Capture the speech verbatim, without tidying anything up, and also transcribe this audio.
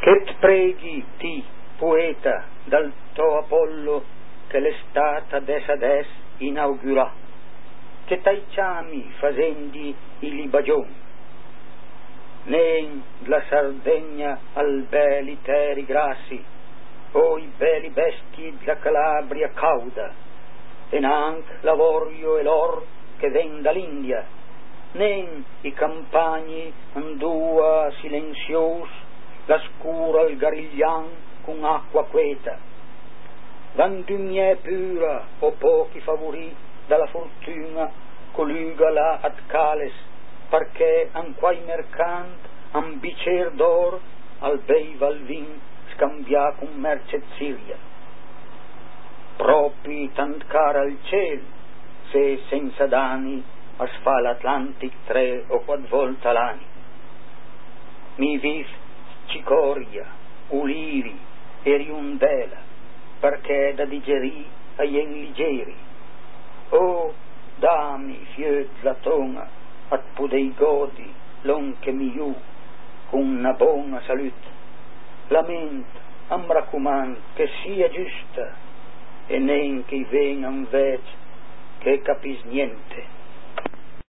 Et preghi ti, poeta, dal to Apollo, che l'estate des ades inaugurà, che tai ciami facendi i libagion, nen la Sardegna al beli teri grassi, o i beli besti della Calabria cauda, e nanc l'avorio e l'or che ven dall'India, nen i campagni andua silenzios, la scura il gariglian con acqua queta, d'andumie pura o pochi favorì dalla fortuna coluga là ad cales, perché anquai mercant an bicer d'or al bei valvin scambia con merced Siria, propi tant cara al ciel, se senza dani as fa l'Atlantic tre o quatt volta l'anni. Mi vis cicoria, ulivi e riundela, perché da digerì aien ligeri. O dammi fiet la tona, at pudei godi l'on che mi iu, con una buona salute. Lament, am raccomand, che sia giusta, e nen che ven an vec che capis niente.